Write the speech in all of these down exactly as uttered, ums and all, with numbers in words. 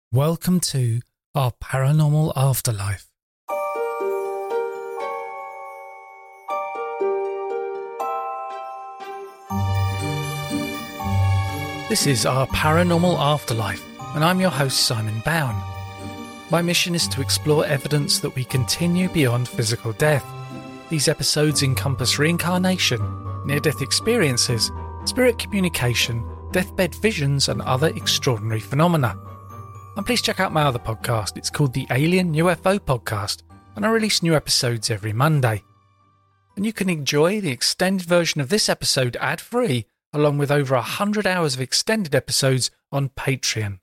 Welcome to our paranormal afterlife. This is our paranormal afterlife, and I'm your host, Simon Bown. My mission is to explore evidence that we continue beyond physical death. These episodes encompass reincarnation, near-death experiences, spirit communication, deathbed visions, and other extraordinary phenomena. And please check out my other podcast. It's called the Alien U F O Podcast, and I release new episodes every Monday. And you can enjoy the extended version of this episode ad-free, along with over one hundred hours of extended episodes on Patreon.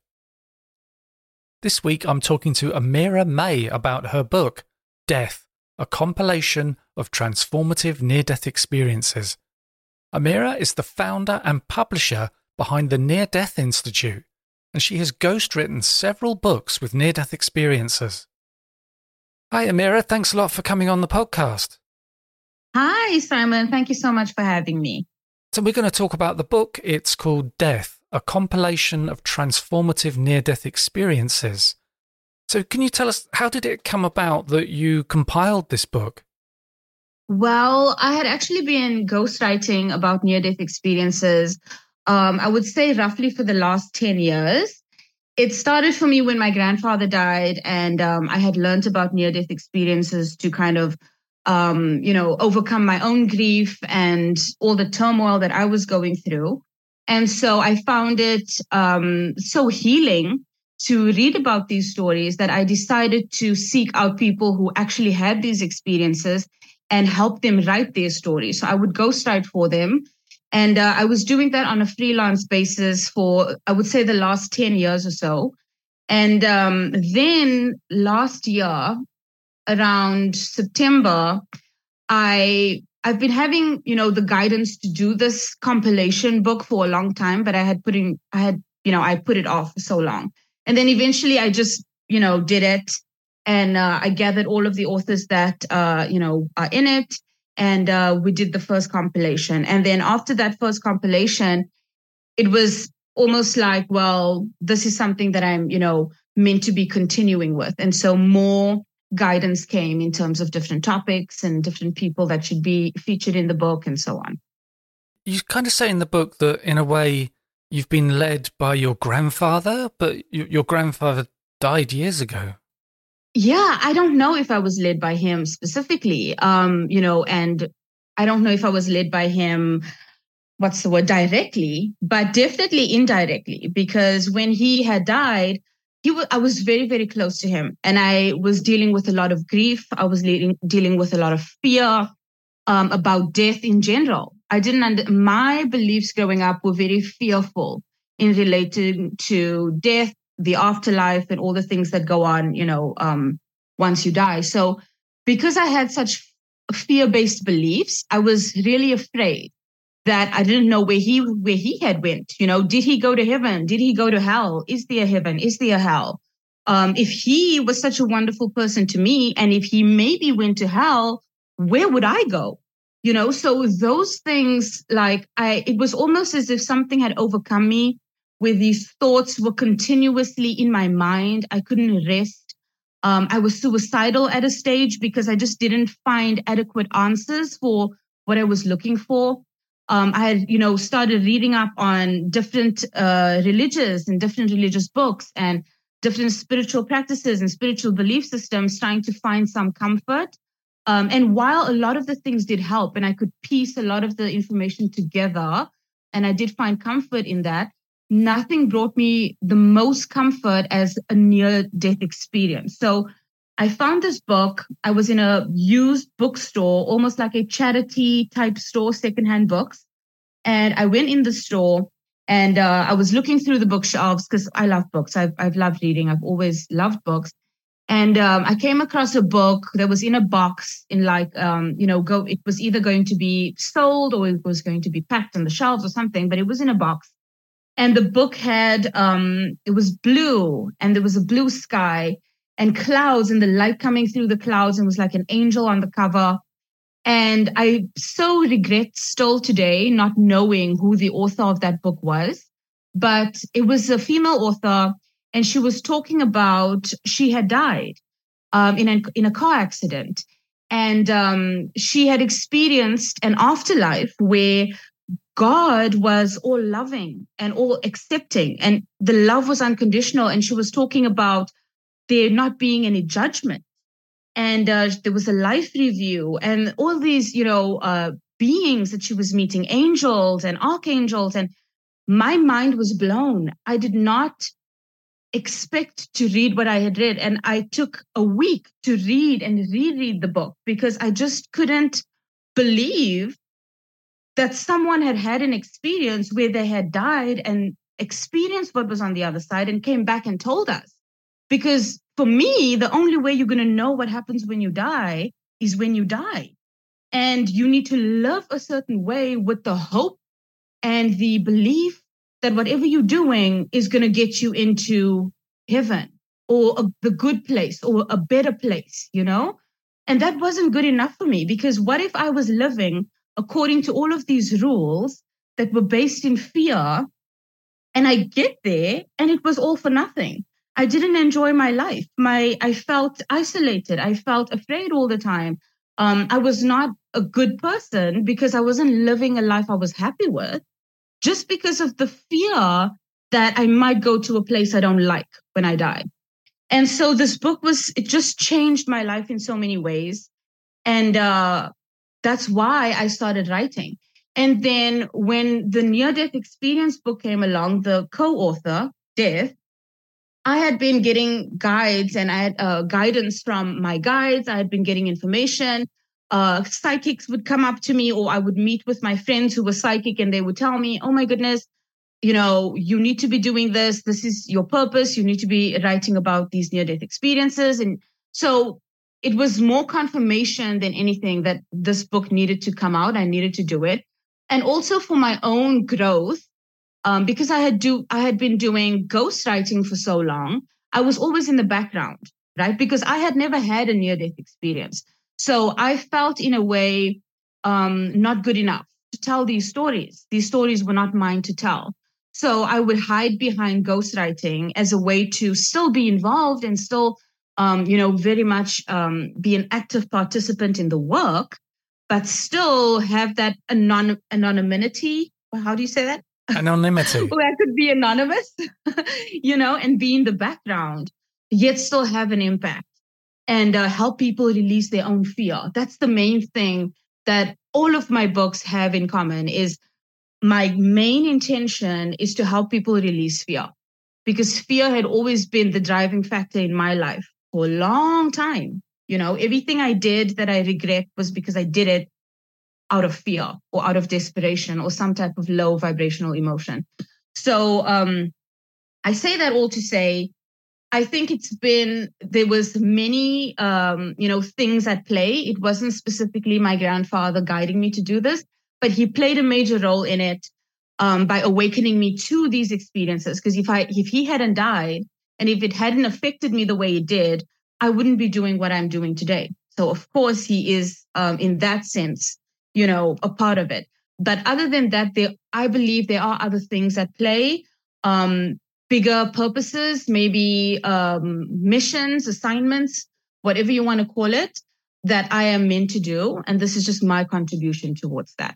This week I'm talking to Amira May about her book, Death, a compilation of transformative near-death experiences. Amira is the founder and publisher behind the Near-Death Institute, and she has ghostwritten several books with near-death experiences. Hi, Amira. Thanks a lot for coming on the podcast. Hi, Simon. Thank you so much for having me. So we're going to talk about the book. It's called Death, a compilation of transformative near-death experiences. So can you tell us, how did it come about that you compiled this book? Well, I had actually been ghostwriting about near-death experiences Um, I would say roughly for the last ten years. It started for me when my grandfather died, and um, I had learned about near-death experiences to kind of, um, you know, overcome my own grief and all the turmoil that I was going through. And so I found it um, so healing to read about these stories that I decided to seek out people who actually had these experiences and help them write their stories. So I would ghostwrite for them. And uh, I was doing that on a freelance basis for, I would say, the last ten years or so. And um, then last year, around September, I, I've been having, you know, the guidance to do this compilation book for a long time, but I had put in, I had, you know, I put it off for so long. And then eventually I just, you know, did it. And uh, I gathered all of the authors that, uh, you know, are in it. And uh, we did the first compilation. And then after that first compilation, it was almost like, well, this is something that I'm, you know, meant to be continuing with. And so more guidance came in terms of different topics and different people that should be featured in the book and so on. You kind of say in the book that in a way you've been led by your grandfather, but your grandfather died years ago. Yeah, I don't know if I was led by him specifically, um, you know, and I don't know if I was led by him, what's the word, directly, but definitely indirectly, because when he had died, he was, I was very, very close to him, and I was dealing with a lot of grief. I was leading, dealing with a lot of fear um, about death in general. I didn't, under, my beliefs growing up were very fearful in relating to death, the afterlife, and all the things that go on, you know, um, once you die. So because I had such fear-based beliefs, I was really afraid that I didn't know where he where he had went. You know, did he go to heaven? Did he go to hell? Is there a heaven? Is there a hell? Um, if he was such a wonderful person to me, and if he maybe went to hell, where would I go? You know, so those things, like I, it was almost as if something had overcome me, where these thoughts were continuously in my mind. I couldn't rest. Um, I was suicidal at a stage because I just didn't find adequate answers for what I was looking for. Um, I had, you know, started reading up on different uh, religious and different religious books and different spiritual practices and spiritual belief systems, trying to find some comfort. Um, and while a lot of the things did help, and I could piece a lot of the information together, and I did find comfort in that, nothing brought me the most comfort as a near-death experience. So I found this book. I was in a used bookstore, almost like a charity type store, secondhand books. And I went in the store, and uh, I was looking through the bookshelves because I love books. I've, I've loved reading. I've always loved books. And um, I came across a book that was in a box in like, um, you know, go. It was either going to be sold or it was going to be packed on the shelves or something, but it was in a box. And the book had, um, it was blue, and there was a blue sky and clouds and the light coming through the clouds, and was like an angel on the cover. And I so regret still today not knowing who the author of that book was, but it was a female author. and she was talking about she had died um, in, a, in a car accident. And um, she had experienced an afterlife where God was all loving and all accepting, and the love was unconditional. And she was talking about there not being any judgment. And uh, there was a life review and all these, you know, uh, beings that she was meeting, angels and archangels. And my mind was blown. I did not expect to read what I had read. And I took a week to read and reread the book because I just couldn't believe that someone had had an experience where they had died and experienced what was on the other side and came back and told us. Because for me, the only way you're going to know what happens when you die is when you die. And you need to live a certain way with the hope and the belief that whatever you're doing is going to get you into heaven or a, the good place or a better place, you know? And that wasn't good enough for me, because what if I was living according to all of these rules that were based in fear, and I get there and it was all for nothing? I didn't enjoy my life. My, I felt isolated. I felt afraid all the time. Um, I was not a good person because I wasn't living a life I was happy with, just because of the fear that I might go to a place I don't like when I die. And so this book was, it just changed my life in so many ways. And uh, that's why I started writing. And then when the near-death experience book came along, the co-author, Death, I had been getting guides and I had uh, guidance from my guides. I had been getting information. Uh, psychics would come up to me, or I would meet with my friends who were psychic, and they would tell me, oh my goodness, you know, you need to be doing this. This is your purpose. You need to be writing about these near-death experiences. And so it was more confirmation than anything that this book needed to come out. I needed to do it. And also for my own growth, um, because I had do I had been doing ghostwriting for so long, I was always in the background, right? Because I had never had a near-death experience. So I felt in a way um, not good enough to tell these stories. These stories were not mine to tell. So I would hide behind ghostwriting as a way to still be involved and still, um, you know, very much um, be an active participant in the work, but still have that anon- anonymity. How do you say that? Anonymity. Where I could be anonymous, you know, and be in the background, yet still have an impact and uh, help people release their own fear. That's the main thing that all of my books have in common. Is my main intention is to help people release fear, because fear had always been the driving factor in my life for a long time. You know, everything I did that I regret was because I did it out of fear or out of desperation or some type of low vibrational emotion. So um, I say that all to say, I think it's been, there was many, um, you know, things at play. It wasn't specifically my grandfather guiding me to do this, but he played a major role in it um, by awakening me to these experiences. Because if I, if he hadn't died and if it hadn't affected me the way it did, I wouldn't be doing what I'm doing today. So of course he is, um, in that sense, you know, a part of it. But other than that, there, I believe there are other things at play. Um, bigger purposes, maybe um, missions, assignments, whatever you want to call it, that I am meant to do. And this is just my contribution towards that.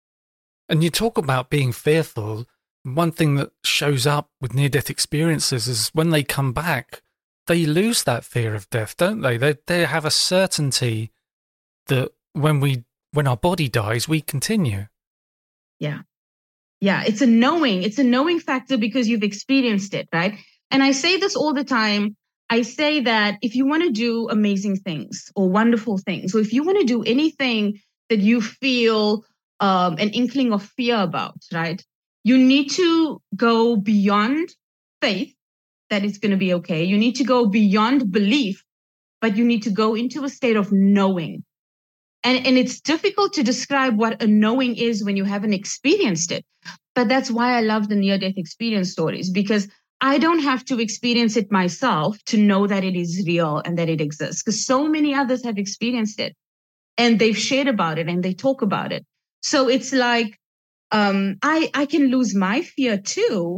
And you talk about being fearful. One thing that shows up with near-death experiences is when they come back, they lose that fear of death, don't they? They they have a certainty that when we when our body dies, we continue. Yeah. Yeah, it's a knowing. It's a knowing factor because you've experienced it, right? And I say this all the time. I say that if you want to do amazing things or wonderful things, or if you want to do anything that you feel um, an inkling of fear about, right? You need to go beyond faith that it's going to be okay. You need to go beyond belief, but you need to go into a state of knowing. And, and it's difficult to describe what a knowing is when you haven't experienced it. But that's why I love the near-death experience stories, because I don't have to experience it myself to know that it is real and that it exists, because so many others have experienced it and they've shared about it and they talk about it. So it's like um, I, I can lose my fear too,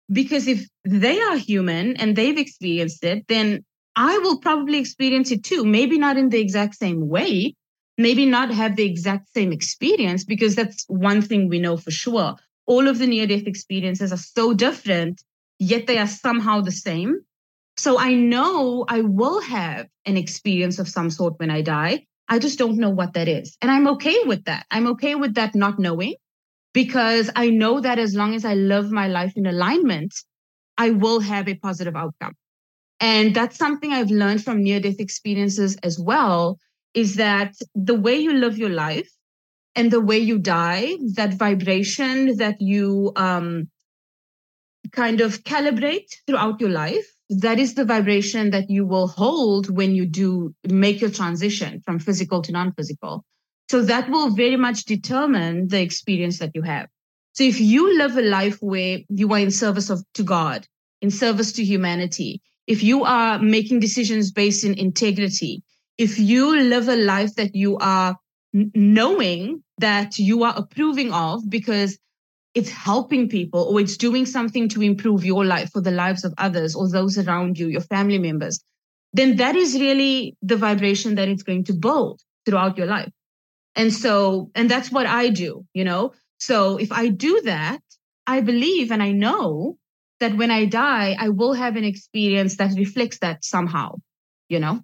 Because if they are human and they've experienced it, then I will probably experience it too. Maybe not in the exact same way, maybe not have the exact same experience, because that's one thing we know for sure. All of the near-death experiences are so different, yet they are somehow the same. So I know I will have an experience of some sort when I die. I just don't know what that is. And I'm okay with that. I'm okay with that not knowing, because I know that as long as I live my life in alignment, I will have a positive outcome. And that's something I've learned from near-death experiences as well, is that the way you live your life and the way you die, that vibration that you um, kind of calibrate throughout your life, that is the vibration that you will hold when you do make your transition from physical to non-physical. So that will very much determine the experience that you have. So if you live a life where you are in service of to God, in service to humanity, if you are making decisions based in integrity, if you live a life that you are n- knowing that you are approving of because it's helping people or it's doing something to improve your life for the lives of others or those around you, your family members, then that is really the vibration that it's going to build throughout your life. And so, and that's what I do, you know? So if I do that, I believe and I know that when I die, I will have an experience that reflects that somehow, you know?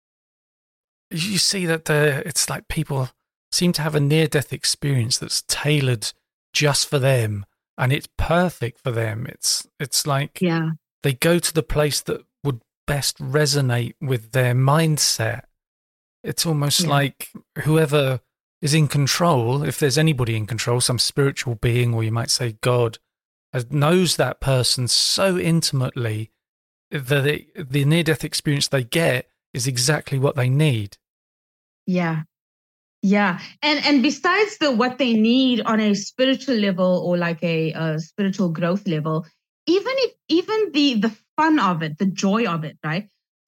You see that the, it's like people seem to have a near-death experience that's tailored just for them, and it's perfect for them. It's it's like yeah. they go to the place that would best resonate with their mindset. It's almost yeah. like whoever is in control, if there's anybody in control, some spiritual being, or you might say God, knows that person so intimately that it, the near-death experience they get is exactly what they need. Yeah. Yeah. And and besides the what they need on a spiritual level or like a, a spiritual growth level, even if even the the fun of it, the joy of it, right?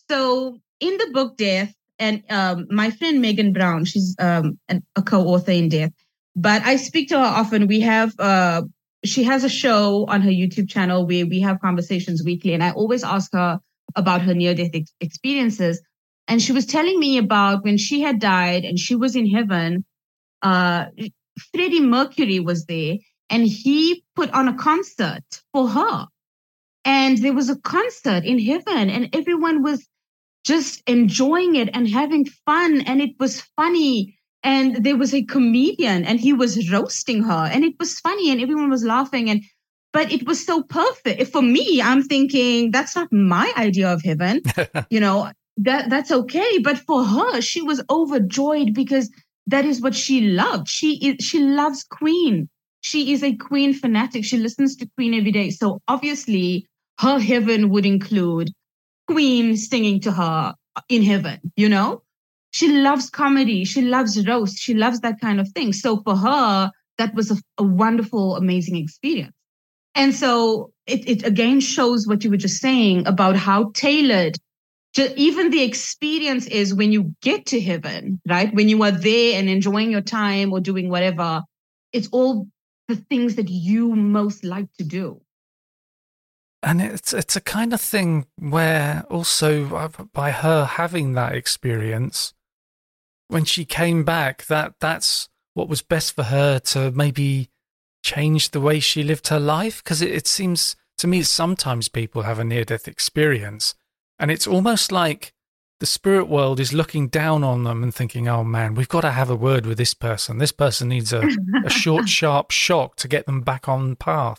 So in the book Death, and um, my friend Megan Brown, she's um, an, a co-author in Death, but I speak to her often. We have uh, she has a show on her YouTube channel where we have conversations weekly, and I always ask her about her near-death ex- experiences. And she was telling me about when she had died and she was in heaven, uh, Freddie Mercury was there and he put on a concert for her. And there was a concert in heaven and everyone was just enjoying it and having fun. And it was funny. And there was a comedian and he was roasting her and it was funny and everyone was laughing. And but it was so perfect. For me, I'm thinking that's not my idea of heaven, you know. That that's okay. But for her, she was overjoyed because that is what she loved. She is she loves Queen. She is a Queen fanatic. She listens to Queen every day. So obviously her heaven would include Queen singing to her in heaven, you know? She loves comedy. She loves roast. She loves that kind of thing. So for her, that was a, a wonderful, amazing experience. And so it, it again shows what you were just saying about how tailored even the experience is when you get to heaven, right? When you are there and enjoying your time or doing whatever, it's all the things that you most like to do. And it's it's a kind of thing where also by her having that experience, when she came back, that that's what was best for her to maybe change the way she lived her life. Because it, it seems to me sometimes people have a near-death experience and it's almost like the spirit world is looking down on them and thinking, oh man, we've got to have a word with this person. This person needs a, a short, sharp shock to get them back on path.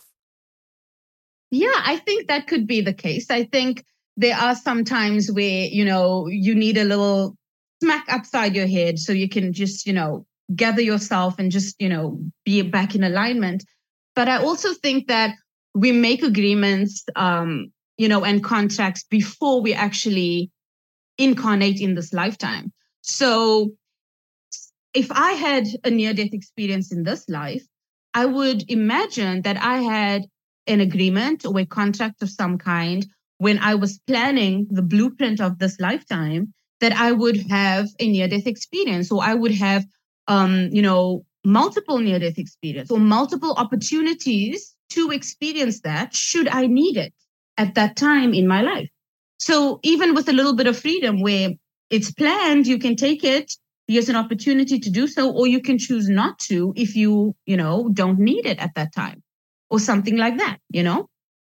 Yeah, I think that could be the case. I think there are some times where, you know, you need a little smack upside your head so you can just, you know, gather yourself and just, you know, be back in alignment. But I also think that we make agreements, um, you know, and contracts before we actually incarnate in this lifetime. So if I had a near-death experience in this life, I would imagine that I had an agreement or a contract of some kind when I was planning the blueprint of this lifetime that I would have a near-death experience, or I would have, um, you know, multiple near-death experience or multiple opportunities to experience that should I need it at that time in my life. So even with a little bit of freedom where it's planned, you can take it. Here's an opportunity to do so, or you can choose not to if you, you know, don't need it at that time or something like that, you know?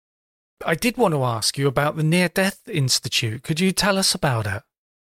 I did want to ask you about the Near-Death Institute. Could you tell us about it?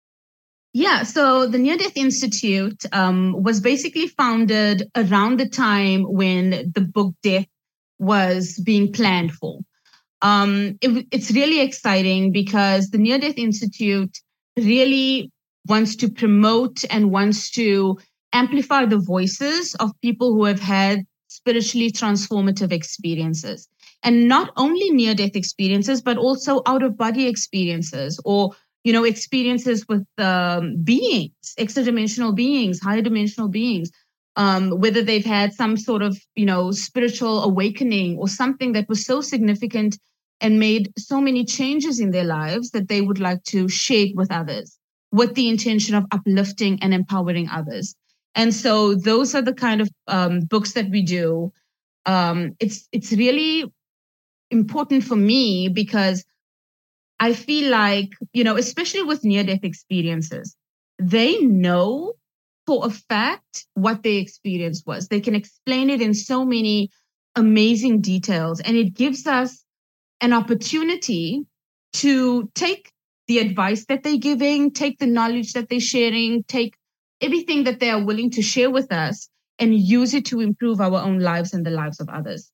Yeah, so the Near-Death Institute um, was basically founded around the time when the book Death was being planned for. Um, it, it's really exciting because the Near-Death Institute really wants to promote and wants to amplify the voices of people who have had spiritually transformative experiences. And not only near-death experiences, but also out-of-body experiences or, you know, experiences with um, beings, extra-dimensional beings, higher dimensional beings, um, whether they've had some sort of, you know, spiritual awakening or something that was so significant and made so many changes in their lives that they would like to share it with others with the intention of uplifting and empowering others. And so those are the kind of um, books that we do. Um, it's it's really important for me because I feel like, you know, especially with near-death experiences, they know for a fact what their experience was. They can explain it in so many amazing details, and it gives us an opportunity to take the advice that they're giving, take the knowledge that they're sharing, take everything that they are willing to share with us and use it to improve our own lives and the lives of others.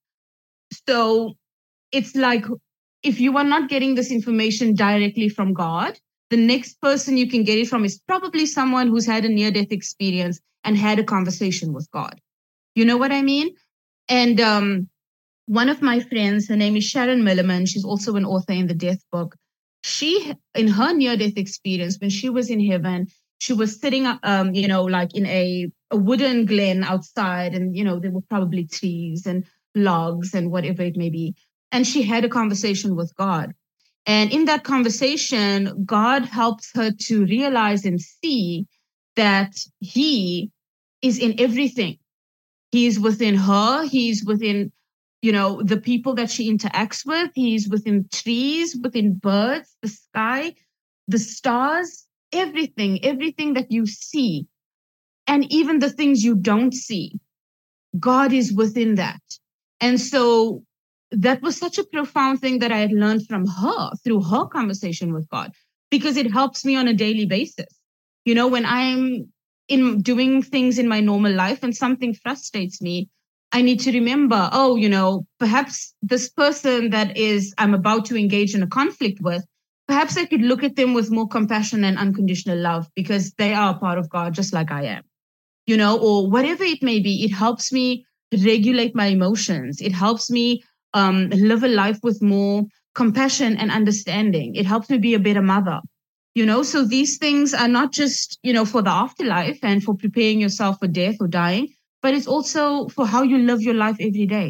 So it's like, if you are not getting this information directly from God, the next person you can get it from is probably someone who's had a near-death experience and had a conversation with God. You know what I mean? And um, one of my friends, her name is Sharon Milliman. She's also an author in the Death book. She, in her near-death experience, when she was in heaven, she was sitting, um, you know, like in a, a wooden glen outside, and, you know, there were probably trees and logs and whatever it may be. And she had a conversation with God. And in that conversation, God helps her to realize and see that he is in everything. He's within her. He's within, you know, the people that she interacts with. He's within trees, within birds, the sky, the stars, everything, everything that you see. And even the things you don't see, God is within that. And so that was such a profound thing that I had learned from her through her conversation with God, because it helps me on a daily basis. You know, when I'm in doing things in my normal life and something frustrates me, I need to remember, oh, you know, perhaps this person that is I'm about to engage in a conflict with, perhaps I could look at them with more compassion and unconditional love because they are a part of God just like I am, you know, or whatever it may be. It helps me regulate my emotions. It helps me um, live a life with more compassion and understanding. It helps me be a better mother, you know. So these things are not just, you know, for the afterlife and for preparing yourself for death or dying, but it's also for how you live your life every day.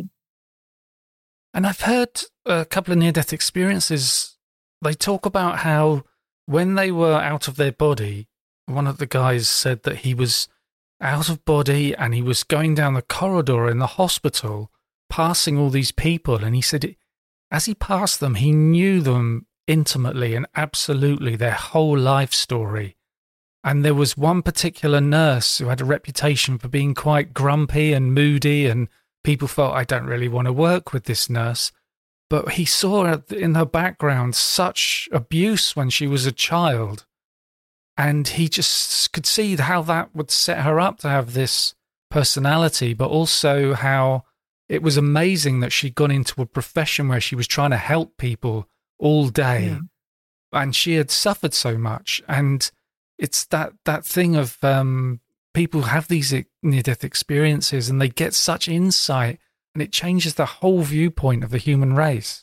And I've heard a couple of near-death experiences. They talk about how when they were out of their body, one of the guys said that he was out of body and he was going down the corridor in the hospital, passing all these people. And he said it, as he passed them, he knew them intimately and absolutely, their whole life story. And there was one particular nurse who had a reputation for being quite grumpy and moody, and people felt, I don't really want to work with this nurse. But he saw in her background such abuse when she was a child. And he just could see how that would set her up to have this personality, but also how it was amazing that she'd gone into a profession where she was trying to help people all day. Yeah. And she had suffered so much. And it's that, that thing of um, people have these near-death experiences and they get such insight, and it changes the whole viewpoint of the human race.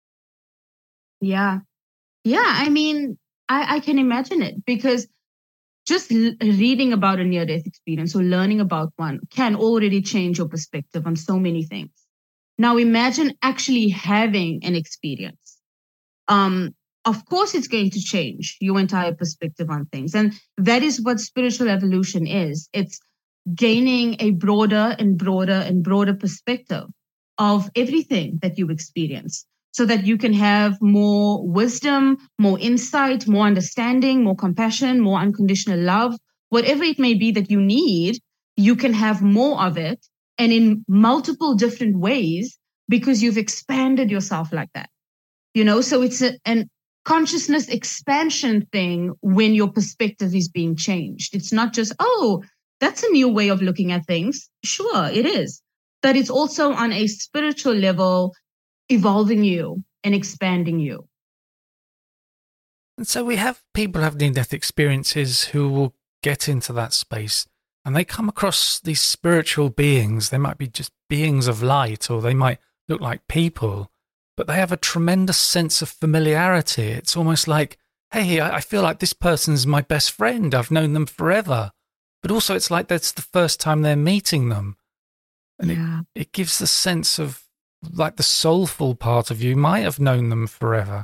Yeah. Yeah. I mean, I, I can imagine it, because just l- reading about a near-death experience or learning about one can already change your perspective on so many things. Now imagine actually having an experience. Um, of course, it's going to change your entire perspective on things. And that is what spiritual evolution is. It's gaining a broader and broader and broader perspective of everything that you experience, so that you can have more wisdom, more insight, more understanding, more compassion, more unconditional love, whatever it may be that you need, you can have more of it, and in multiple different ways, because you've expanded yourself like that. You know, so it's a, an consciousness expansion thing when your perspective is being changed. It's not just, oh, that's a new way of looking at things. Sure, it is. But it's also on a spiritual level, evolving you and expanding you. And so we have people have near-death experiences who will get into that space and they come across these spiritual beings. They might be just beings of light, or they might look like people, but they have a tremendous sense of familiarity. It's almost like, hey, I feel like this person's my best friend. I've known them forever. But also it's like that's the first time they're meeting them. And yeah. it, it gives the sense of like the soulful part of you might have known them forever.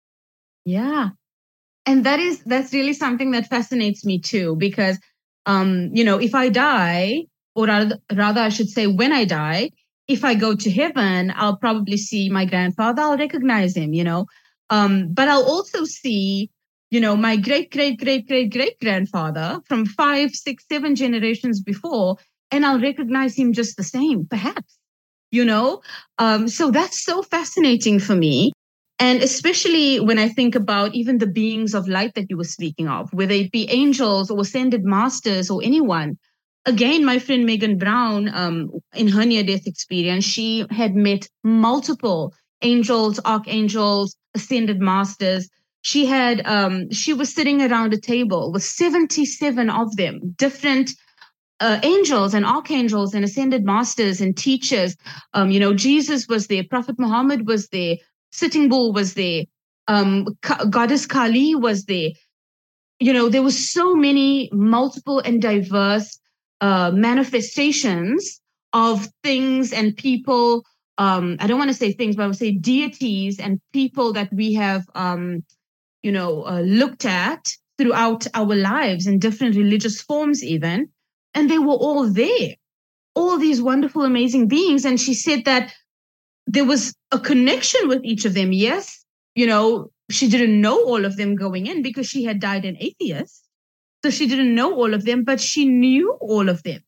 Yeah. And that is, that's really something that fascinates me too, because, um, you know, if I die, or rather, rather I should say when I die, if I go to heaven, I'll probably see my grandfather. I'll recognize him, you know, um, but I'll also see, you know, my great, great, great, great, great grandfather from five, six, seven generations before, and I'll recognize him just the same, perhaps, you know. Um, so that's so fascinating for me. And especially when I think about even the beings of light that you were speaking of, whether it be angels or ascended masters or anyone. Again, my friend Megan Brown, um, in her near-death experience, she had met multiple angels, archangels, ascended masters. She had, um, she was sitting around a table with seventy-seven of them, different uh, angels and archangels and ascended masters and teachers. Um, you know, Jesus was there, Prophet Muhammad was there, Sitting Bull was there, um, Ka- Goddess Kali was there. You know, there were so many multiple and diverse uh, manifestations of things and people. Um, I don't want to say things, but I would say deities and people that we have, um, you know, uh, looked at throughout our lives in different religious forms even. And they were all there, all these wonderful, amazing beings. And she said that there was a connection with each of them. Yes, you know, she didn't know all of them going in because she had died an atheist. So she didn't know all of them, but she knew all of them.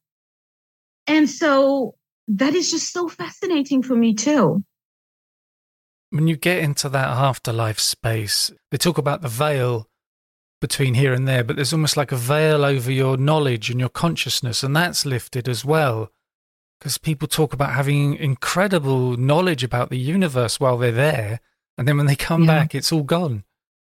And so that is just so fascinating for me too. When you get into that afterlife space, they talk about the veil between here and there, but there's almost like a veil over your knowledge and your consciousness, and that's lifted as well. Because people talk about having incredible knowledge about the universe while they're there, and then when they come yeah. back, it's all gone.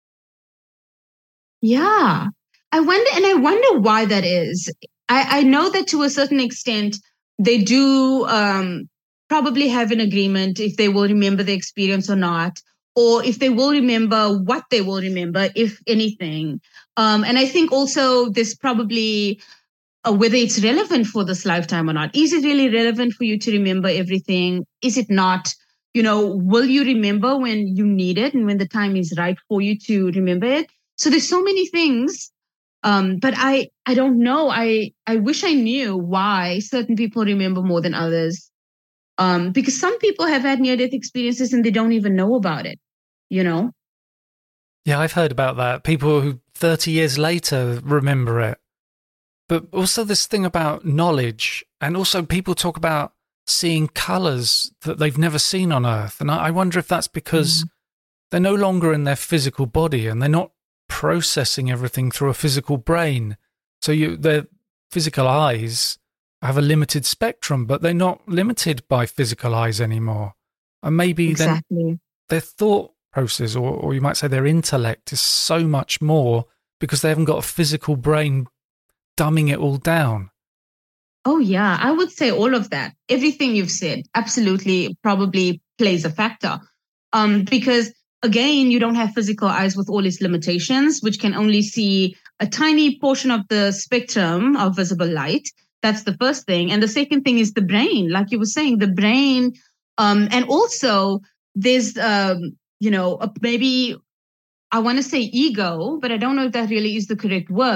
Yeah. I wonder, and I wonder why that is. I, I know that to a certain extent, they do um, probably have an agreement if they will remember the experience or not, or if they will remember what they will remember, if anything. Um, and I think also there's probably uh, whether it's relevant for this lifetime or not. Is it really relevant for you to remember everything? Is it not? You know, will you remember when you need it and when the time is right for you to remember it? So there's so many things. Um, but I, I don't know. I, I wish I knew why certain people remember more than others. Um, because some people have had near-death experiences and they don't even know about it, you know? Yeah, I've heard about that. People who thirty years later remember it. But also this thing about knowledge, and also people talk about seeing colours that they've never seen on Earth. And I, I wonder if that's because mm. they're no longer in their physical body and they're not processing everything through a physical brain. So you, their physical eyes have a limited spectrum, but they're not limited by physical eyes anymore. And maybe exactly. then their thought process, or, or you might say their intellect, is so much more because they haven't got a physical brain dumbing it all down. Oh, yeah. I would say all of that. Everything you've said absolutely probably plays a factor. Um, because again, you don't have physical eyes with all its limitations, which can only see a tiny portion of the spectrum of visible light. That's the first thing. And the second thing is the brain. Like you were saying, the brain. Um, and also there's, um, you know, maybe I want to say ego, but I don't know if that really is the correct word.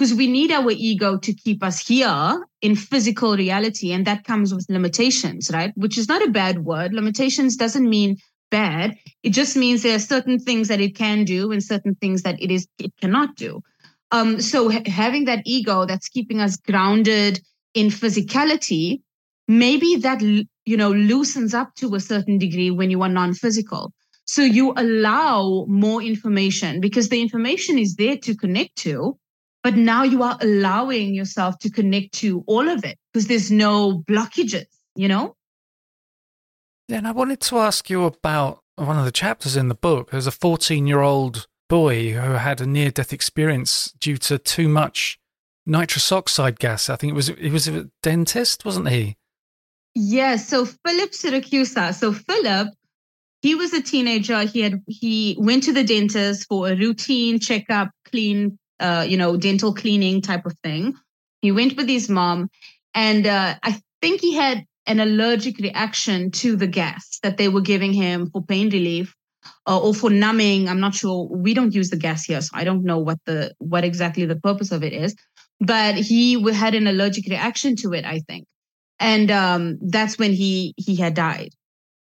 because we need our ego to keep us here in physical reality. And that comes with limitations, right? Which is not a bad word. Limitations doesn't mean bad. It just means there are certain things that it can do and certain things that it is it cannot do. Um, so ha- having that ego that's keeping us grounded in physicality, maybe that, you know, loosens up to a certain degree when you are non-physical. So you allow more information because the information is there to connect to, but now you are allowing yourself to connect to all of it because there's no blockages, you know? Yeah, and I wanted to ask you about one of the chapters in the book. There's a fourteen-year-old boy who had a near-death experience due to too much nitrous oxide gas. I think it was he was a dentist, wasn't he? Yes. So Philip Siracusa. So Philip, he was a teenager. He had he went to the dentist for a routine checkup, clean, uh, you know, dental cleaning type of thing. He went with his mom, and uh, I think he had an allergic reaction to the gas that they were giving him for pain relief uh, or for numbing. I'm not sure. We don't use the gas here, so I don't know what the what exactly the purpose of it is. But he had an allergic reaction to it, I think, and um, that's when he he had died.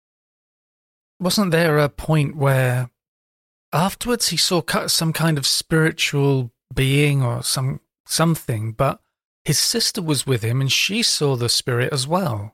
Wasn't there a point where afterwards he saw some kind of spiritual being or some something, but his sister was with him and she saw the spirit as well?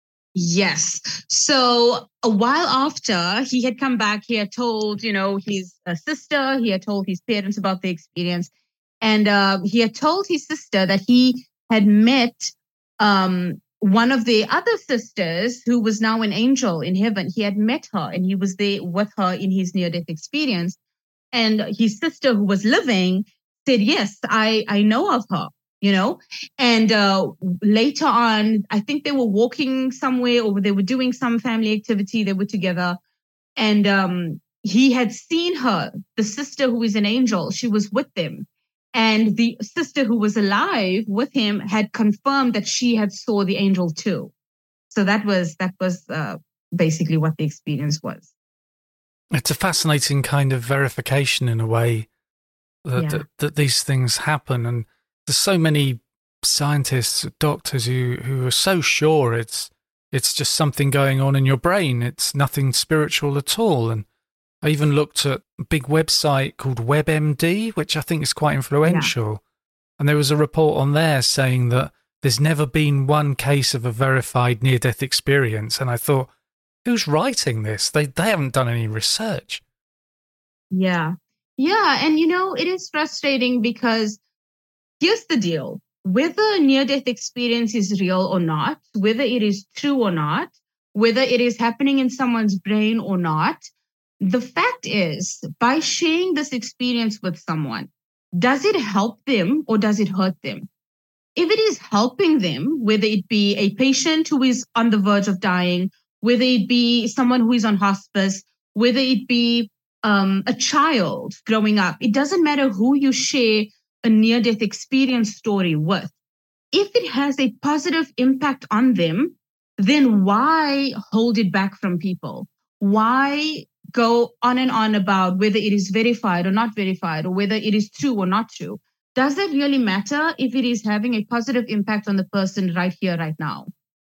Yes. So a while after he had come back, he had told, you know, his uh, sister, he had told his parents about the experience. And uh, he had told his sister that he had met um, one of the other sisters who was now an angel in heaven. He had met her and he was there with her in his near-death experience. And his sister who was living said, yes, I, I know of her. You know, and uh, later on, I think they were walking somewhere or they were doing some family activity. They were together and um, he had seen her, the sister who is an angel. She was with them. And the sister who was alive with him had confirmed that she had saw the angel too. So that was that was uh, basically what the experience was. It's a fascinating kind of verification in a way that, yeah. that, that these things happen. And there's so many scientists, doctors who, who are so sure it's it's just something going on in your brain. It's nothing spiritual at all. And I even looked at a big website called WebMD, which I think is quite influential. Yeah. And there was a report on there saying that there's never been one case of a verified near-death experience. And I thought, who's writing this? They they haven't done any research. Yeah. Yeah. And, you know, it is frustrating because here's the deal. Whether a near-death experience is real or not, whether it is true or not, whether it is happening in someone's brain or not, the fact is, by sharing this experience with someone, does it help them or does it hurt them? If it is helping them, whether it be a patient who is on the verge of dying, whether it be someone who is on hospice, whether it be um, a child growing up, it doesn't matter who you share a near-death experience story with. If it has a positive impact on them, then why hold it back from people? Why go on and on about whether it is verified or not verified or whether it is true or not true? Does it really matter if it is having a positive impact on the person right here, right now?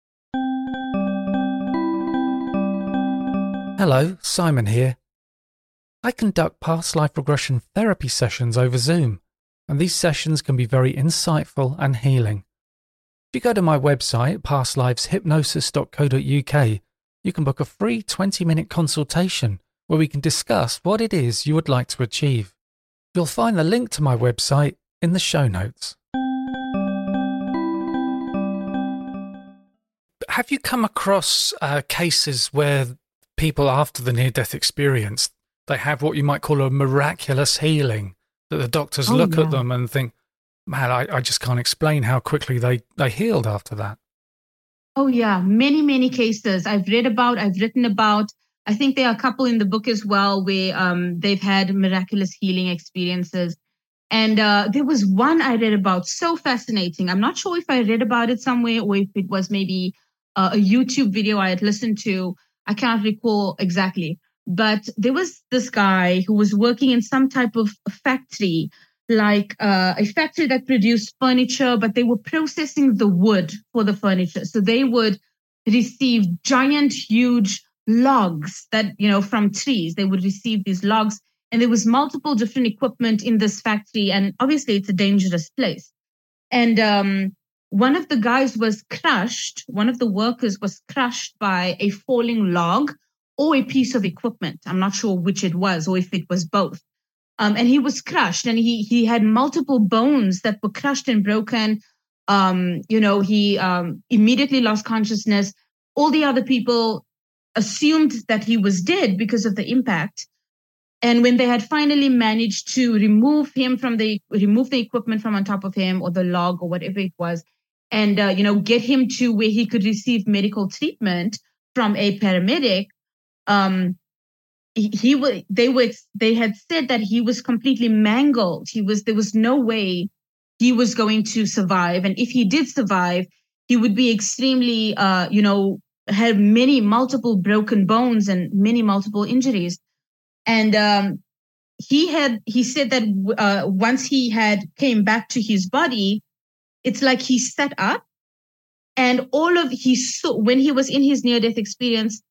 Hello, Simon here. I conduct past life regression therapy sessions over Zoom. And these sessions can be very insightful and healing. If you go to my website, past lives hypnosis dot co dot uk, you can book a free twenty-minute consultation where we can discuss what it is you would like to achieve. You'll find the link to my website in the show notes. Have you come across uh, cases where people after the near-death experience, they have what you might call a miraculous healing? That the doctors oh, look yeah. at them and think, man, I, I just can't explain how quickly they, they healed after that. Oh, yeah. Many, many cases I've read about, I've written about. I think there are a couple in the book as well where um, they've had miraculous healing experiences. And uh, there was one I read about, so fascinating. I'm not sure if I read about it somewhere or if it was maybe uh, a YouTube video I had listened to. I can't recall exactly. But there was this guy who was working in some type of factory, like uh, a factory that produced furniture, but they were processing the wood for the furniture. So they would receive giant, huge logs that, you know, from trees. They would receive these logs, and there was multiple different equipment in this factory. And obviously it's a dangerous place. And um, one of the guys was crushed. One of the workers was crushed by a falling log or a piece of equipment. I'm not sure which it was, or if it was both. Um, and he was crushed, and he he had multiple bones that were crushed and broken. Um, you know, he um, immediately lost consciousness. All the other people assumed that he was dead because of the impact. And when they had finally managed to remove him from the remove the equipment from on top of him, or the log, or whatever it was, and uh, you know, get him to where he could receive medical treatment from a paramedic, um, he, he was. They were. They had said that he was completely mangled. He was. There was no way he was going to survive, and if he did survive, he would be extremely, uh, you know, have many multiple broken bones and many multiple injuries. And um, he had. He said that uh, once he had came back to his body, it's like he sat up, and all of he saw when he was in his near-death experience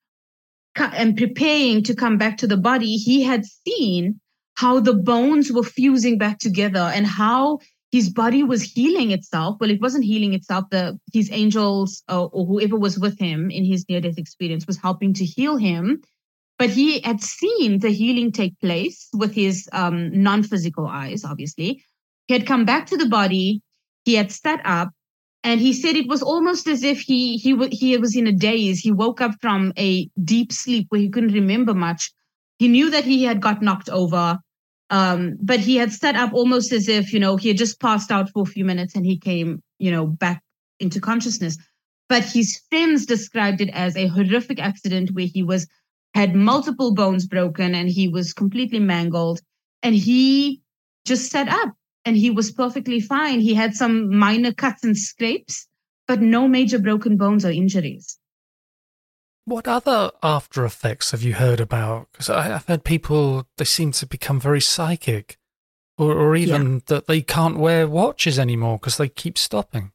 and preparing to come back to the body, he had seen how the bones were fusing back together and how his body was healing itself. Well, it wasn't healing itself. The his angels uh, or whoever was with him in his near-death experience was helping to heal him. But he had seen the healing take place with his um, non-physical eyes, obviously. He had come back to the body. He had sat up. And he said it was almost as if he he he was in a daze. He woke up from a deep sleep where he couldn't remember much. He knew that he had got knocked over, um, but he had sat up almost as if, you know, he had just passed out for a few minutes and he came, you know, back into consciousness. But his friends described it as a horrific accident where he was had multiple bones broken and he was completely mangled, and he just sat up. And he was perfectly fine. He had some minor cuts and scrapes, but no major broken bones or injuries. What other after effects have you heard about? Because I've heard people, they seem to become very psychic, or, or even yeah. that they can't wear watches anymore because they keep stopping.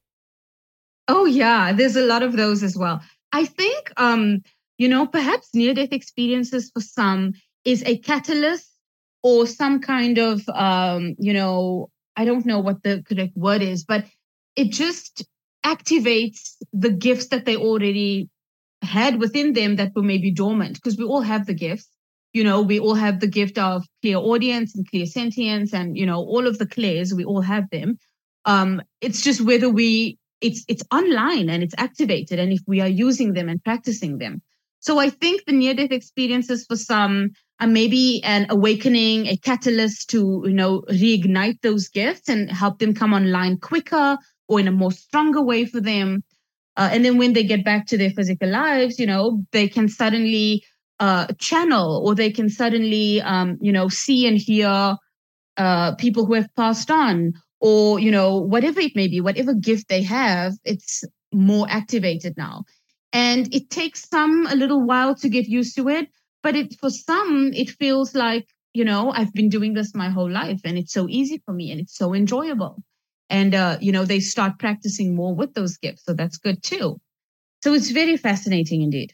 Oh, yeah, there's a lot of those as well. I think, um, you know, perhaps near-death experiences for some is a catalyst or some kind of, um, you know, I don't know what the correct word is, but it just activates the gifts that they already had within them that were maybe dormant, because we all have the gifts. You know, we all have the gift of clear audience and clear sentience and, you know, all of the clairs, we all have them. Um, it's just whether we, it's, it's online and it's activated, and if we are using them and practicing them. So I think the near-death experiences for some are maybe an awakening, a catalyst to, you know, reignite those gifts and help them come online quicker or in a more stronger way for them. Uh, and then when they get back to their physical lives, you know, they can suddenly uh, channel, or they can suddenly, um, you know, see and hear uh, people who have passed on, or, you know, whatever it may be, whatever gift they have, it's more activated now. And it takes some a little while to get used to it. But it, for some, it feels like, you know, I've been doing this my whole life and it's so easy for me and it's so enjoyable. And, uh, you know, they start practicing more with those gifts. So that's good too. So it's very fascinating indeed.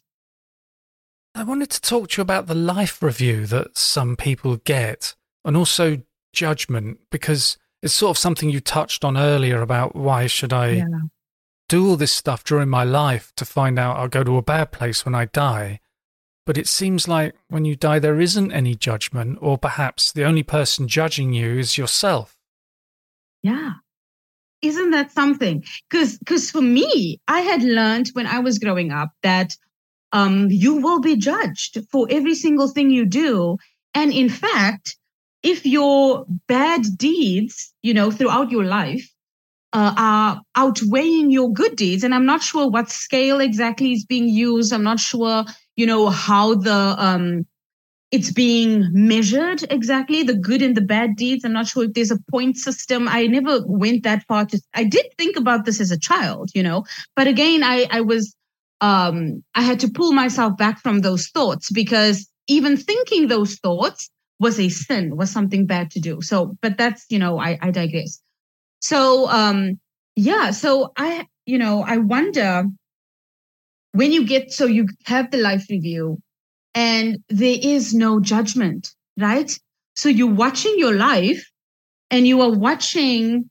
I wanted to talk to you about the life review that some people get, and also judgment, because it's sort of something you touched on earlier about why should I yeah. do all this stuff during my life to find out I'll go to a bad place when I die. But it seems like when you die, there isn't any judgment, or perhaps the only person judging you is yourself. Yeah. Isn't that something? Because because for me, I had learned when I was growing up that um, you will be judged for every single thing you do. And in fact, if your bad deeds, you know, throughout your life uh, are outweighing your good deeds, and I'm not sure what scale exactly is being used. I'm not sure, you know, how the um, it's being measured exactly, the good and the bad deeds. I'm not sure if there's a point system. I never went that far. To, I did think about this as a child, you know, but again, I, I was, um, I had to pull myself back from those thoughts, because even thinking those thoughts was a sin, was something bad to do. So, but that's, you know, I, I digress. So, um, yeah, so I, you know, I wonder when you get, so you have the life review and there is no judgment, right? So you're watching your life and you are watching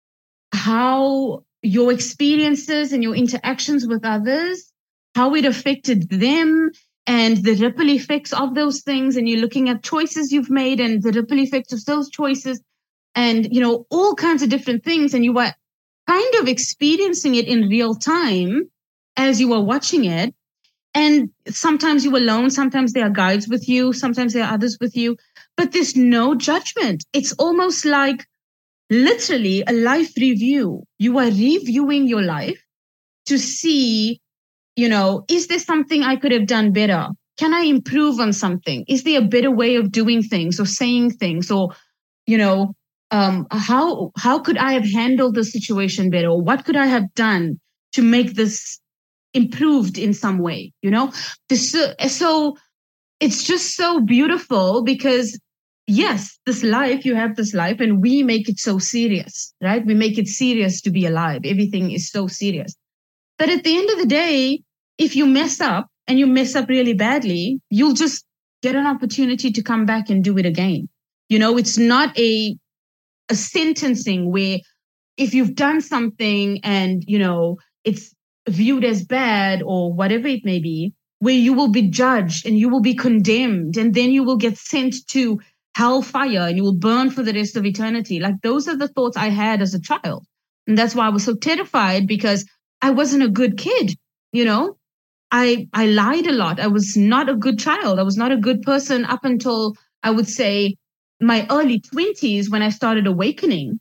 how your experiences and your interactions with others, how it affected them and the ripple effects of those things. And you're looking at choices you've made and the ripple effects of those choices and, you know, all kinds of different things. And you are kind of experiencing it in real time as you are watching it. And sometimes you're alone. Sometimes there are guides with you. Sometimes there are others with you, but there's no judgment. It's almost like literally a life review. You are reviewing your life to see, you know, is there something I could have done better? Can I improve on something? Is there a better way of doing things or saying things? Or, you know, um, how, how could I have handled the situation better? Or what could I have done to make this improved in some way? You know, this, so it's just so beautiful because yes, this life, you have this life and we make it so serious, right? We make it serious to be alive. Everything is so serious. But at the end of the day, if you mess up and you mess up really badly, you'll just get an opportunity to come back and do it again. You know, it's not a, a sentencing where if you've done something and, you know, it's viewed as bad or whatever it may be, where you will be judged and you will be condemned and then you will get sent to hellfire and you will burn for the rest of eternity. Like those are the thoughts I had as a child. And that's why I was so terrified because I wasn't a good kid. You know, I, I lied a lot. I was not a good child. I was not a good person up until I would say my early twenties when I started awakening.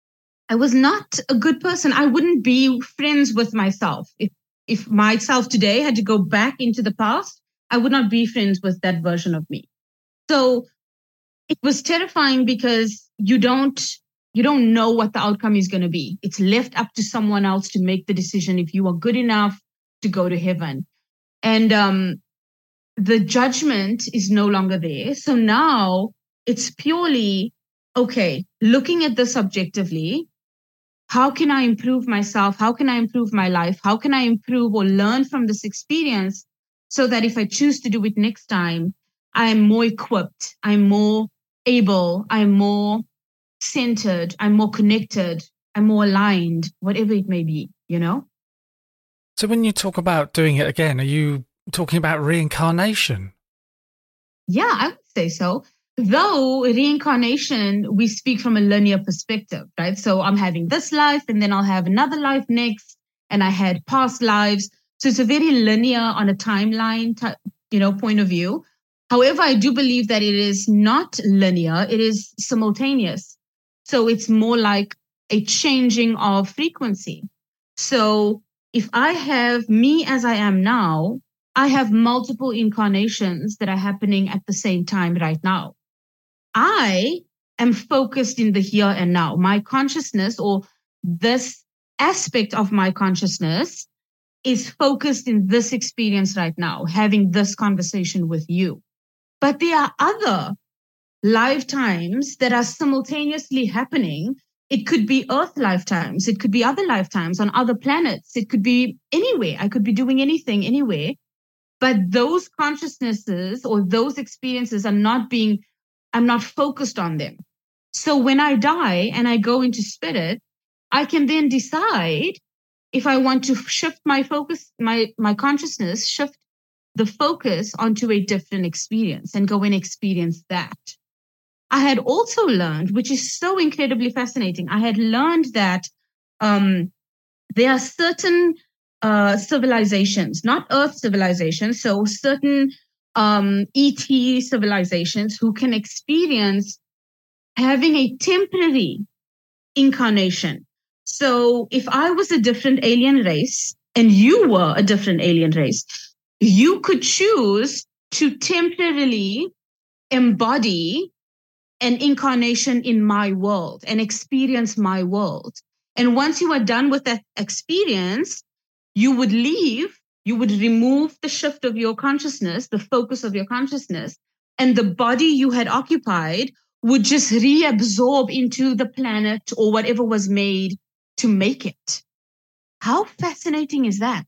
I was not a good person. I wouldn't be friends with myself. If, if myself today had to go back into the past, I would not be friends with that version of me. So it was terrifying because you don't, you don't know what the outcome is going to be. It's left up to someone else to make the decision if you are good enough to go to heaven. And um, the judgment is no longer there. So now it's purely, okay, looking at this objectively, how can I improve myself? How can I improve my life? How can I improve or learn from this experience so that if I choose to do it next time, I'm more equipped, I'm more able, I'm more centered, I'm more connected, I'm more aligned, whatever it may be, you know? So when you talk about doing it again, are you talking about reincarnation? Yeah, I would say so. Though reincarnation, we speak from a linear perspective, right? So I'm having this life and then I'll have another life next. And I had past lives. So it's a very linear on a timeline, t- you know, point of view. However, I do believe that it is not linear. It is simultaneous. So it's more like a changing of frequency. So if I have me as I am now, I have multiple incarnations that are happening at the same time right now. I am focused in the here and now. My consciousness or this aspect of my consciousness is focused in this experience right now, having this conversation with you. But there are other lifetimes that are simultaneously happening. It could be Earth lifetimes. It could be other lifetimes on other planets. It could be anywhere. I could be doing anything anywhere. But those consciousnesses or those experiences are not being, I'm not focused on them. So when I die and I go into spirit, I can then decide if I want to shift my focus, my, my consciousness, shift the focus onto a different experience and go and experience that. I had also learned, which is so incredibly fascinating, I had learned that um, there are certain uh, civilizations, not Earth civilizations, so certain um, E T civilizations who can experience having a temporary incarnation. So if I was a different alien race and you were a different alien race, you could choose to temporarily embody an incarnation in my world and experience my world. And once you are done with that experience, you would leave, you would remove the shift of your consciousness, the focus of your consciousness, and the body you had occupied would just reabsorb into the planet or whatever was made to make it. How fascinating is that?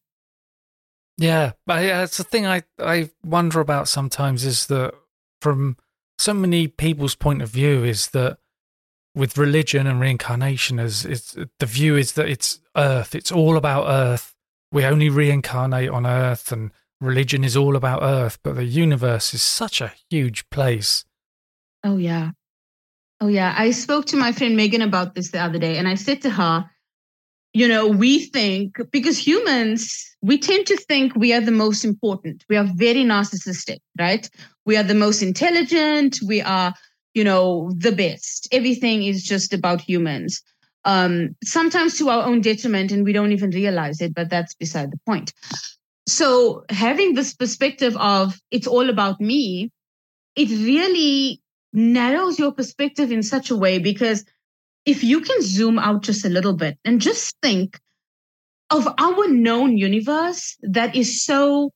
Yeah, but it's the thing I, I wonder about sometimes is that from so many people's point of view is that with religion and reincarnation, is it's the view is that it's Earth, it's all about Earth. We only reincarnate on Earth, and religion is all about Earth, but the universe is such a huge place. Oh, yeah. Oh, yeah. I spoke to my friend Megan about this the other day, and I said to her, you know, we think, because humans, we tend to think we are the most important. We are very narcissistic, right? We are the most intelligent. We are, you know, the best. Everything is just about humans. Um, sometimes to our own detriment, and we don't even realize it, but that's beside the point. So having this perspective of it's all about me, it really narrows your perspective in such a way, because if you can zoom out just a little bit and just think of our known universe that is so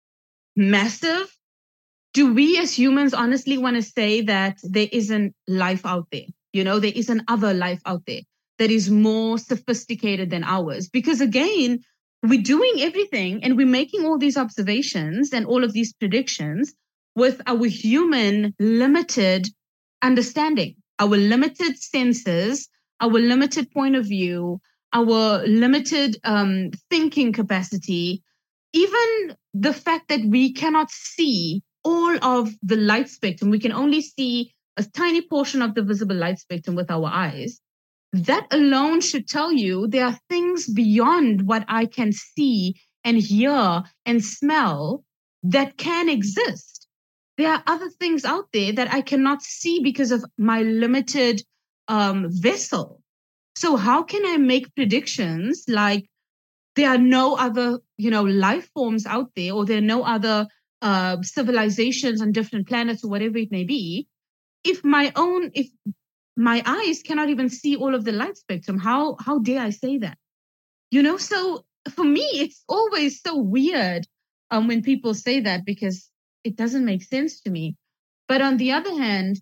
massive, do we as humans honestly want to say that there isn't life out there? You know, there isn't other life out there that is more sophisticated than ours? Because again, we're doing everything and we're making all these observations and all of these predictions with our human limited understanding, our limited senses, our limited point of view, our limited um, thinking capacity, even the fact that we cannot see all of the light spectrum. We can only see a tiny portion of the visible light spectrum with our eyes. That alone should tell you there are things beyond what I can see and hear and smell that can exist. There are other things out there that I cannot see because of my limited um, vessel. So how can I make predictions like there are no other, you know, life forms out there, or there are no other uh, civilizations on different planets or whatever it may be, if my own, if my eyes cannot even see all of the light spectrum, how how dare I say that? You know, so for me, it's always so weird um, when people say that, because it doesn't make sense to me. But on the other hand,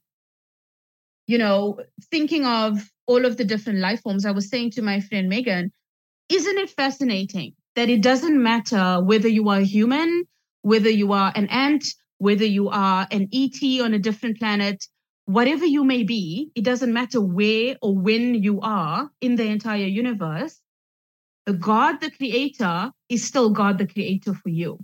you know, thinking of all of the different life forms, I was saying to my friend Megan, isn't it fascinating that it doesn't matter whether you are a human, whether you are an ant, whether you are an E T on a different planet, whatever you may be, it doesn't matter where or when you are in the entire universe, God the creator is still God the creator for you.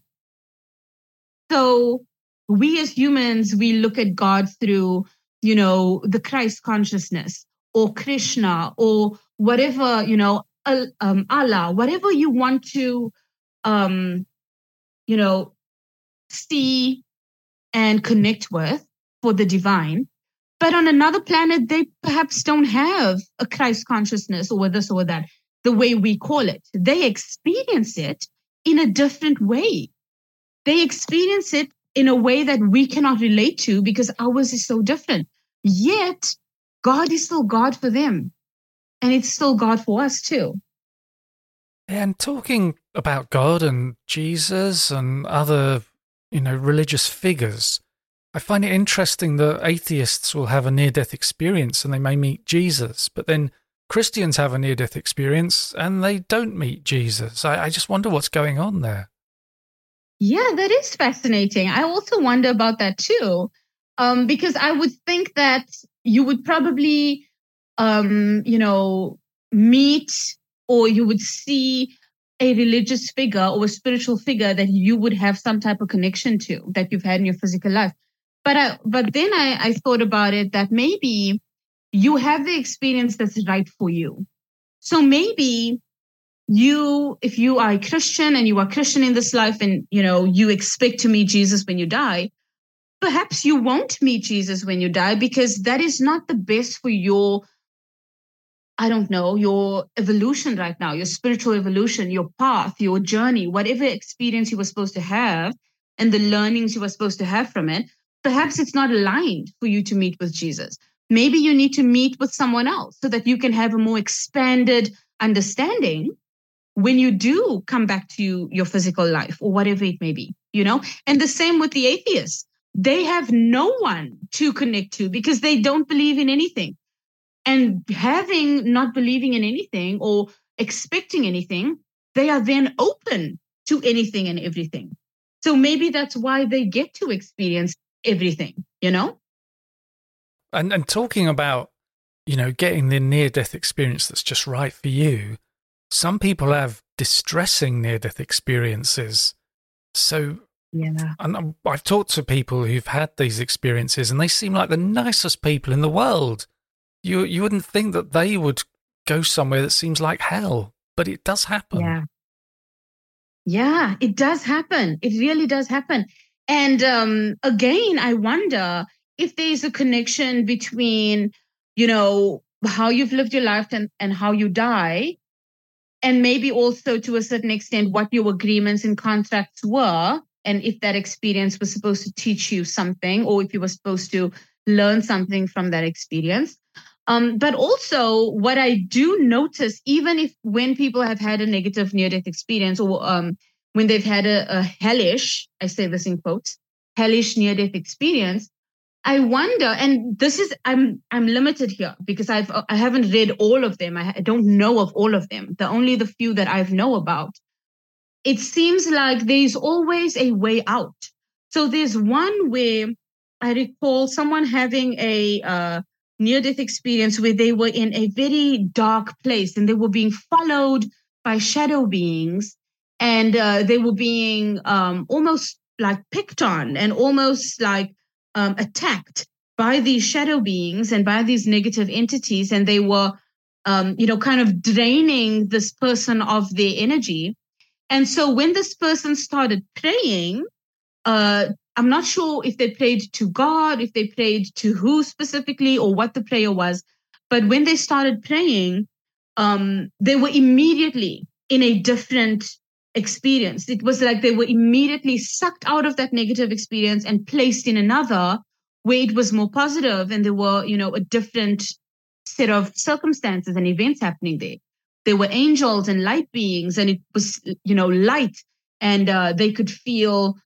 So we as humans, we look at God through, you know, the Christ consciousness or Krishna or whatever, you know, um, Allah, whatever you want to, um, you know, see and connect with for the divine. But on another planet, they perhaps don't have a Christ consciousness or this or that, the way we call it. They experience it in a different way. They experience it in a way that we cannot relate to because ours is so different. Yet, God is still God for them. And it's still God for us too. And talking about God and Jesus and other, you know, religious figures, I find it interesting that atheists will have a near-death experience and they may meet Jesus, but then Christians have a near-death experience and they don't meet Jesus. I, I just wonder what's going on there. Yeah, that is fascinating. I also wonder about that too, um, because I would think that you would probably, um, you know, meet or you would see a religious figure or a spiritual figure that you would have some type of connection to that you've had in your physical life. But I, but then I, I thought about it that maybe you have the experience that's right for you. So maybe you, if you are a Christian and you are Christian in this life and, you know, you expect to meet Jesus when you die, perhaps you won't meet Jesus when you die because that is not the best for your, I don't know, your evolution right now, your spiritual evolution, your path, your journey, whatever experience you were supposed to have and the learnings you were supposed to have from it. Perhaps it's not aligned for you to meet with Jesus. Maybe you need to meet with someone else so that you can have a more expanded understanding when you do come back to your physical life or whatever it may be, you know? And the same with the atheist. they have no one to connect to because they don't believe in anything. And having not believing in anything or expecting anything, they are then open to anything and everything. So maybe that's why they get to experience everything, you know? And and talking about, you know, getting the near-death experience that's just right for you, some people have distressing near-death experiences. So yeah, and I've talked to people who've had these experiences and they seem like the nicest people in the world. You you wouldn't think that they would go somewhere that seems like hell, but it does happen. Yeah. Yeah, it does happen. It really does happen. And um, again, I wonder if there's a connection between, you know, how you've lived your life and, and how you die. And maybe also to a certain extent, what your agreements and contracts were. And if that experience was supposed to teach you something, or if you were supposed to learn something from that experience. Um, but also what I do notice, even if when people have had a negative near-death experience or um, when they've had a, a hellish, I say this in quotes, hellish near-death experience, I wonder, and this is, I'm I'm limited here because I've, I haven't read all of them. I, I don't know of all of them. The only the few that I've know about. It seems like there's always a way out. So there's one where I recall someone having a uh, near-death experience where they were in a very dark place and they were being followed by shadow beings and uh, they were being um, almost like picked on and almost like um, attacked by these shadow beings and by these negative entities. And they were, um, you know, kind of draining this person of their energy. And so when this person started praying, uh, I'm not sure if they prayed to God, if they prayed to who specifically or what the prayer was. But when they started praying, um, they were immediately in a different experience. It was like they were immediately sucked out of that negative experience and placed in another where it was more positive and there were, you know, a different set of circumstances and events happening there. There were angels and light beings and it was, you know, light and uh, they could feel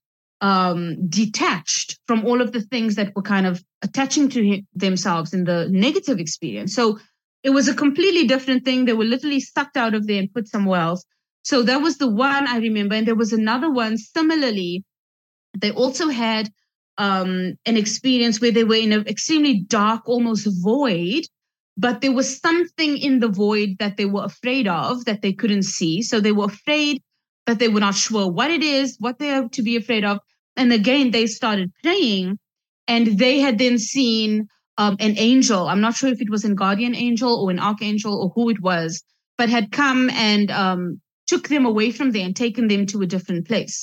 um, detached from all of the things that were kind of attaching to him, themselves in the negative experience. So it was a completely different thing. They were literally sucked out of there and put somewhere else. So that was the one I remember. And there was another one similarly. They also had um, an experience where they were in an extremely dark, almost void, but there was something in the void that they were afraid of that they couldn't see. So they were afraid, but they were not sure what it is, what they have to be afraid of. And again, they started praying and they had then seen um, an angel. I'm not sure if it was a guardian angel or an archangel or who it was, but had come and um, took them away from there and taken them to a different place.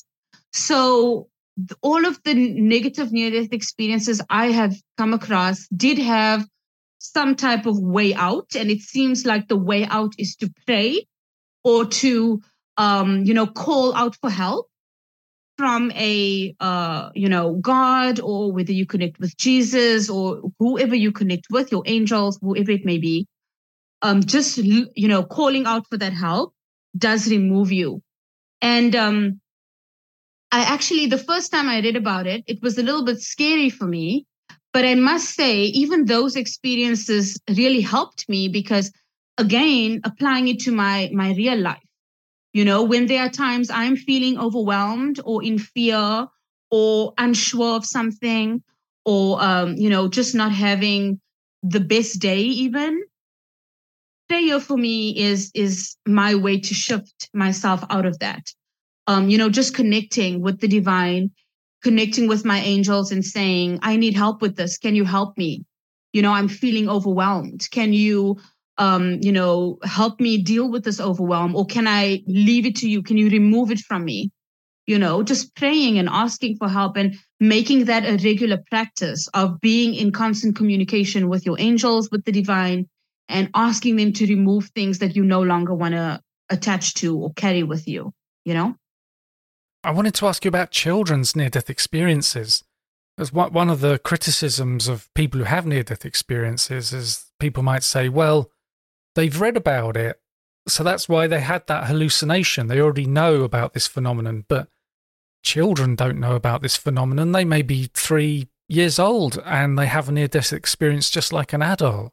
So all of the negative near-death experiences I have come across did have some type of way out. And it seems like the way out is to pray or to, um, you know, call out for help from a, uh, you know, God, or whether you connect with Jesus or whoever you connect with, your angels, whoever it may be. Um, just, you know, calling out for that help does remove you. And um, I actually, the first time I read about it, it was a little bit scary for me. But I must say, even those experiences really helped me because, again, applying it to my my real life. You know, when there are times I'm feeling overwhelmed or in fear or unsure of something or, um, you know, just not having the best day even, prayer for me is is my way to shift myself out of that. Um, you know, just connecting with the divine, connecting with my angels and saying, I need help with this. Can you help me? You know, I'm feeling overwhelmed. Can you, um, you know, help me deal with this overwhelm? Or can I leave it to you? Can you remove it from me? You know, just praying and asking for help and making that a regular practice of being in constant communication with your angels, with the divine, and asking them to remove things that you no longer want to attach to or carry with you, you know? I wanted to ask you about children's near-death experiences. As one of the criticisms of people who have near-death experiences is people might say, well, they've read about it, so that's why they had that hallucination. They already know about this phenomenon. But children don't know about this phenomenon. They may be three years old and they have a near-death experience just like an adult.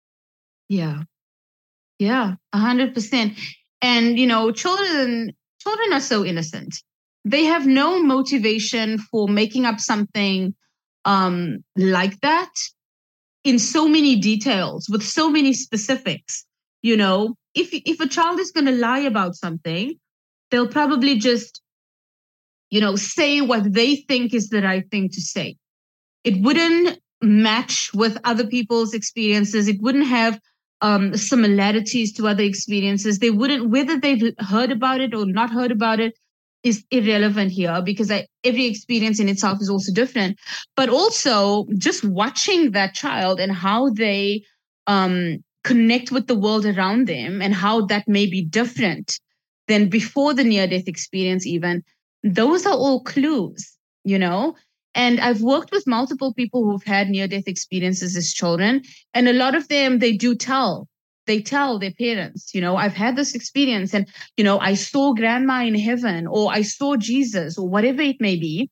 Yeah. Yeah, a hundred percent. And, you know, children, children are so innocent. They have no motivation for making up something um, like that in so many details, with so many specifics. You know, if if a child is going to lie about something, they'll probably just, you know, say what they think is the right thing to say. It wouldn't match with other people's experiences. It wouldn't have um, similarities to other experiences. They wouldn't, whether they've heard about it or not heard about it is irrelevant here, because I, every experience in itself is also different. But also just watching that child and how they um, connect with the world around them and how that may be different than before the near-death experience even, those are all clues, you know? And I've worked with multiple people who've had near-death experiences as children, and a lot of them, they do tell. They tell their parents, you know, I've had this experience and, you know, I saw grandma in heaven, or I saw Jesus, or whatever it may be.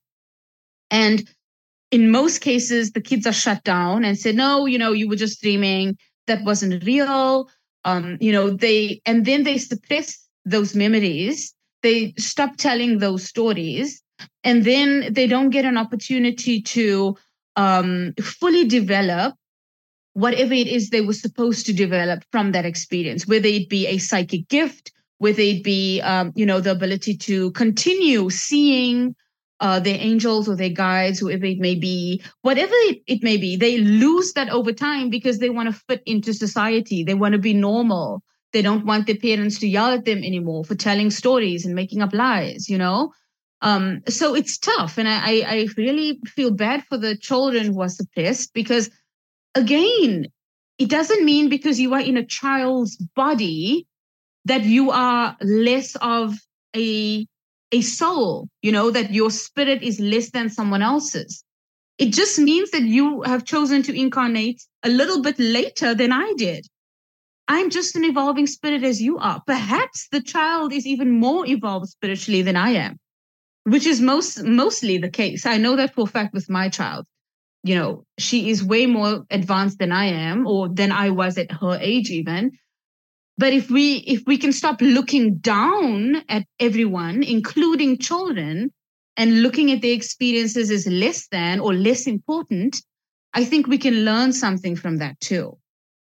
And in most cases, the kids are shut down and say, no, you know, you were just dreaming. That wasn't real. Um, you know, they, and then they suppress those memories. They stop telling those stories. And then they don't get an opportunity to um, fully develop whatever it is they were supposed to develop from that experience, whether it be a psychic gift, whether it be, um, you know, the ability to continue seeing uh, their angels or their guides, whoever it may be, whatever it, it may be. They lose that over time because they want to fit into society. They want to be normal. They don't want their parents to yell at them anymore for telling stories and making up lies, you know? Um, so it's tough. And I, I really feel bad for the children who are suppressed, because again, it doesn't mean because you are in a child's body that you are less of a, a soul, you know, that your spirit is less than someone else's. It just means that you have chosen to incarnate a little bit later than I did. I'm just an evolving spirit as you are. Perhaps the child is even more evolved spiritually than I am, which is most mostly the case. I know that for a fact with my child. You know, she is way more advanced than I am, or than I was at her age even. But if we if we can stop looking down at everyone, including children, and looking at their experiences as less than or less important, I think we can learn something from that too.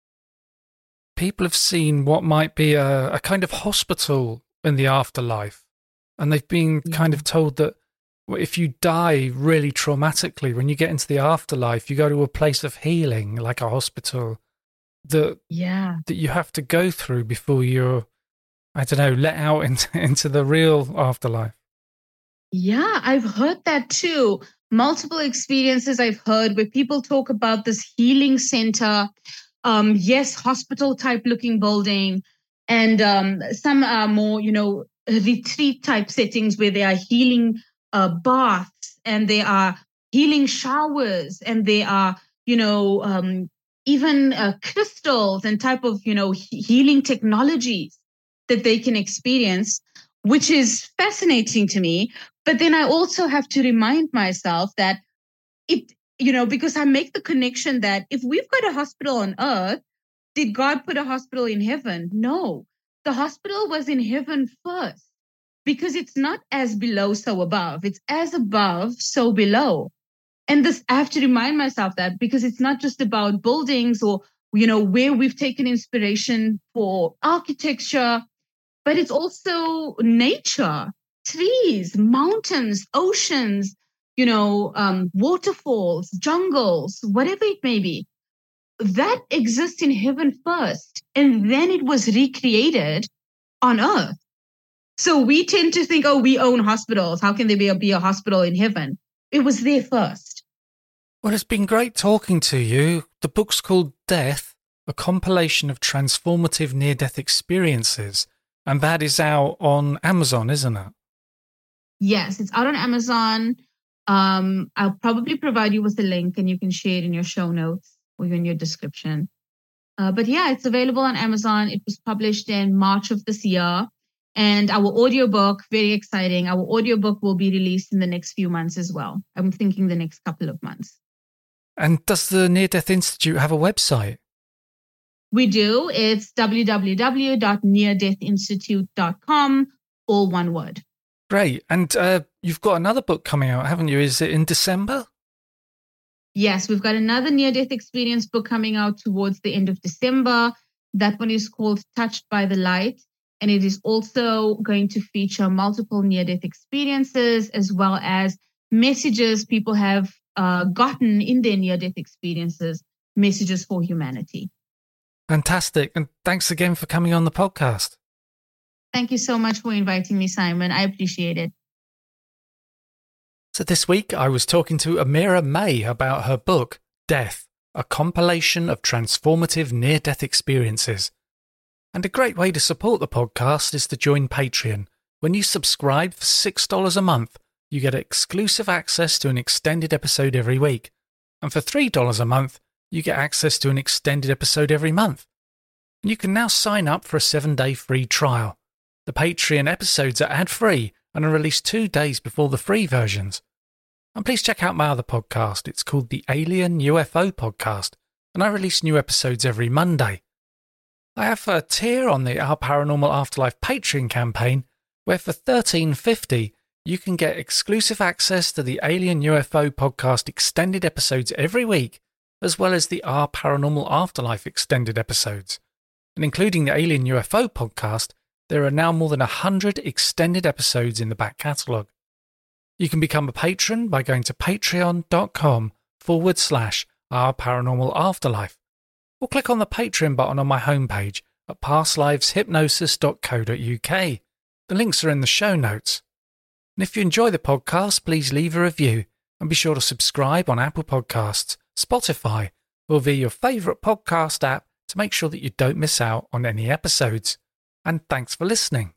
People have seen what might be a, a kind of hospital in the afterlife, and they've been yeah. kind of told that if you die really traumatically, when you get into the afterlife, you go to a place of healing, like a hospital, that yeah. that you have to go through before you're, I don't know, let out into, into the real afterlife. Yeah, I've heard that too. Multiple experiences I've heard where people talk about this healing center, um, yes, hospital type looking building, and um, some are more, you know, retreat type settings where they are healing Uh, baths, and there are healing showers, and there are, you know, um, even uh, crystals and type of, you know, he- healing technologies that they can experience, which is fascinating to me. But then I also have to remind myself that it, you know, because I make the connection that if we've got a hospital on earth, did God put a hospital in heaven? No, the hospital was in heaven first. Because it's not as below, so above. It's as above, so below. And this, I have to remind myself that, because it's not just about buildings or, you know, where we've taken inspiration for architecture, but it's also nature, trees, mountains, oceans, you know, um, waterfalls, jungles, whatever it may be. That exists in heaven first, and then it was recreated on earth. So we tend to think, oh, we own hospitals. How can there be a, be a hospital in heaven? It was there first. Well, it's been great talking to you. The book's called Death, a compilation of transformative near-death experiences. And that is out on Amazon, isn't it? Yes, it's out on Amazon. Um, I'll probably provide you with the link, and you can share it in your show notes or in your description. Uh, but yeah, it's available on Amazon. It was published in March of this year. And our audiobook, very exciting. Our audiobook will be released in the next few months as well. I'm thinking the next couple of months. And does the Near Death Institute have a website? We do. It's w w w dot near death institute dot com, all one word. Great. And uh, you've got another book coming out, haven't you? Is it in December? Yes, we've got another near-death experience book coming out towards the end of December. That one is called Touched by the Light. And it is also going to feature multiple near-death experiences as well as messages people have uh, gotten in their near-death experiences, messages for humanity. Fantastic. And thanks again for coming on the podcast. Thank you so much for inviting me, Simon. I appreciate it. So this week I was talking to Amira May about her book, Death, a compilation of transformative near-death experiences. And a great way to support the podcast is to join Patreon. When you subscribe for six dollars a month, you get exclusive access to an extended episode every week. And for three dollars a month, you get access to an extended episode every month. And you can now sign up for a seven-day free trial. The Patreon episodes are ad-free and are released two days before the free versions. And please check out my other podcast. It's called the Alien U F O Podcast, and I release new episodes every Monday. I have a tier on the Our Paranormal Afterlife Patreon campaign where for thirteen dollars and fifty cents you can get exclusive access to the Alien U F O Podcast extended episodes every week, as well as the Our Paranormal Afterlife extended episodes. And including the Alien U F O Podcast, there are now more than one hundred extended episodes in the back catalogue. You can become a patron by going to patreon.com forward slash Our Paranormal Afterlife, or click on the Patreon button on my homepage at past lives hypnosis dot co dot u k. The links are in the show notes. And if you enjoy the podcast, please leave a review and be sure to subscribe on Apple Podcasts, Spotify, or via your favourite podcast app to make sure that you don't miss out on any episodes. And thanks for listening.